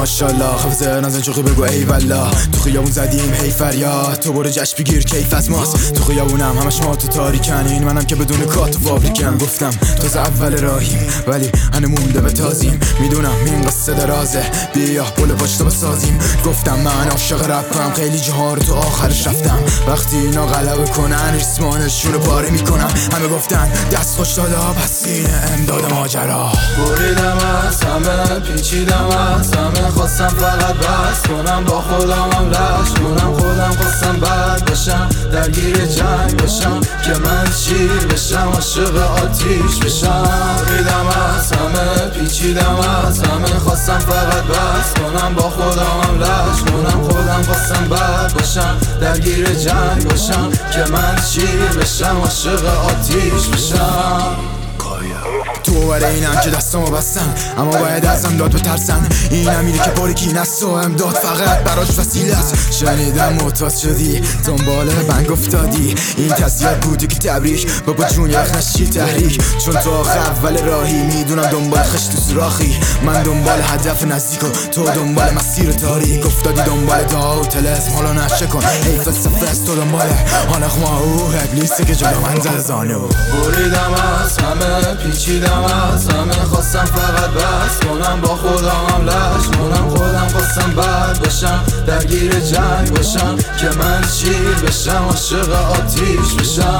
ماشاءالله خفزه نازن چوخی بگو ای والله. تو خیابون زدیم هی فریاد، تو برو جشن بگیر کیف از ماست. تو خیابونم همش ما تو تاریکن، این منم که بدون کات و فابریکم. گفتم تازه اول راهیم ولی هنو مونده به تازیم. میدونم این قصه درازه، بیا پل پشت بسازیم. گفتم من عاشق رپم، خیلی جاها رو تو آخرش رفتم. وقتی اینا غلبه کنن ریسمانشون رو پاره میکنم. همه گفتن دست خوش دادا، پس اینه امداد ماجرا. بریدم از همه، پیچیدم از همه، خواستم فقط بس کنم با خودم لش کنم. خودم خواستم بد بشم، درگیر جنگ بشم که من شیر بشم، عاشق آتیش بشم. بریدم از همه، پیچیدم از همه، خواستم فقط بس کنم با خودم لش کنم. خودم خواستم بد بشم، درگیر جنگ بشم که من شیر بشم، عاشق آتیش بشم. تو برای اینم که دستامو بستن، اما باید ازم داد بترسن. این امیری که باریکی نست و امداد فقط براش وسیله است. شنیدم معتاد شدی، دنبال بنگ افتادی. این تسلیت بودی که تبریک بابا جون، یخ نشی تحریک. چون تو آخه اول راهی، میدونم دنبال خشت و سراخی. من دنبال هدف نزدیک و تو دنبال مسیر تاریک. افتادی دنبال دعا و طلسم، حالا نشه کن ای فلسفه است. تو دنبال حالا خما او ابلیسه که جلو من زده زانو. بریدم از همه، پیچیدم از همه، خواستم فقط بس کنم با خودم لش کنم. خودم خواستم بد بشم، درگیر جنگ بشم که من شیر بشم، عاشق آتیش بشم.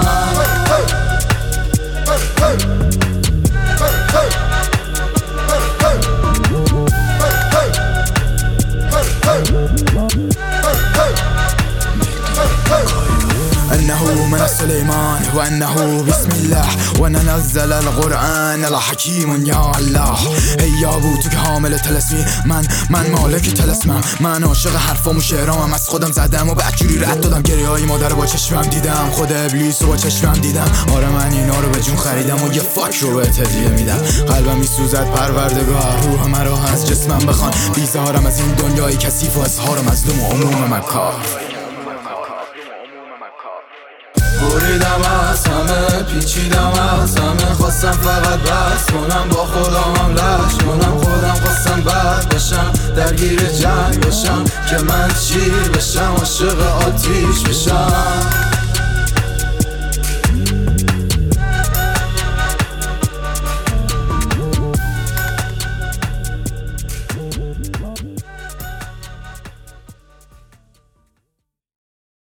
انه من سلیمان و انه بسم الله و ننزل القرآن الحکیم یا الله. ای یابو تو که حامل طلسمی، من مالک طلسمم. من عاشق حرفام و شعرامم، از خودم زدم و بدجوری رد دادم. گریه های مادر با چشمم دیدم، خود ابلیس رو با چشمم دیدم. آره من اینا رو به جون خریدم و یه فاک رو به هدیه میدم. قلبم میسوزد پروردگار، روح مرا از جسمم بخوان. بیزارم از این دنیای کثیف و اظهار مظلوم و عموم مکار. بریدم از همه، پیچیدم از همه، خواستم فقط بس کنم با خودم لش کنم. خودم خواستم بد بشم، درگیر جنگ بشم که من شیر بشم، عاشق آتیش بشم.